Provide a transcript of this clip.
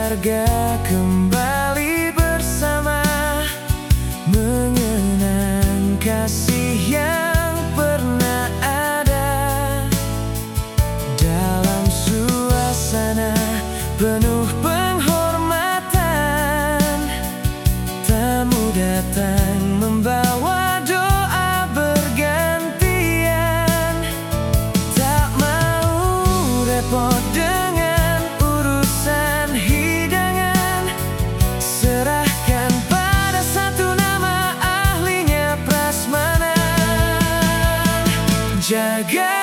berharga kembali bersama, mengenang kasih yang pernah ada dalam suasana penuh penghormatan. Tamu datang membawa doa bergantian, tak mau repot dengan urusan hidangan. Serahkan pada satu nama, ahlinya prasmanan. Jaga